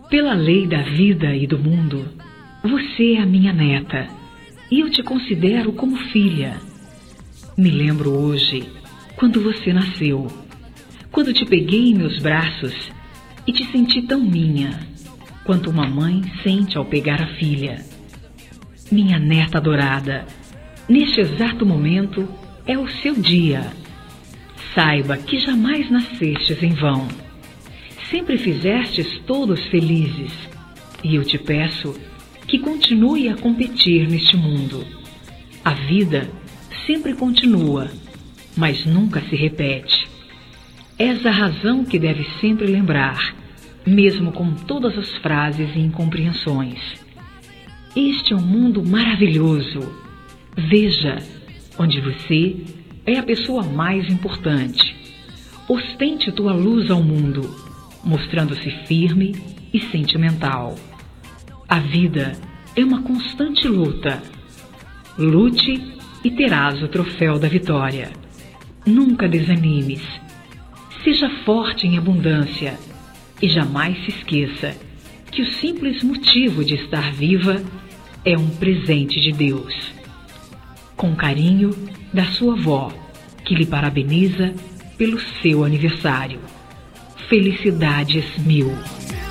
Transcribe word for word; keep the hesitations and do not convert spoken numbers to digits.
Pela lei da vida e do mundo, você é a minha neta e eu te considero como filha. Me lembro hoje, quando você nasceu, quando te peguei em meus braços e te senti tão minha, quanto uma mãe sente ao pegar a filha. Minha neta adorada, neste exato momento é o seu dia. Saiba que jamais nascestes em vão. Sempre fizestes todos felizes, e eu te peço que continue a competir neste mundo. A vida sempre continua, mas nunca se repete. És a razão que deve sempre lembrar, mesmo com todas as frases e incompreensões. Este é um mundo maravilhoso. Veja, onde você é a pessoa mais importante. Ostente tua luz ao mundo, mostrando-se firme e sentimental. A vida é uma constante luta. Lute e terás o troféu da vitória. Nunca desanimes. Seja forte em abundância e jamais se esqueça que o simples motivo de estar viva é um presente de Deus. Com carinho, da sua avó, que lhe parabeniza pelo seu aniversário. Felicidades mil!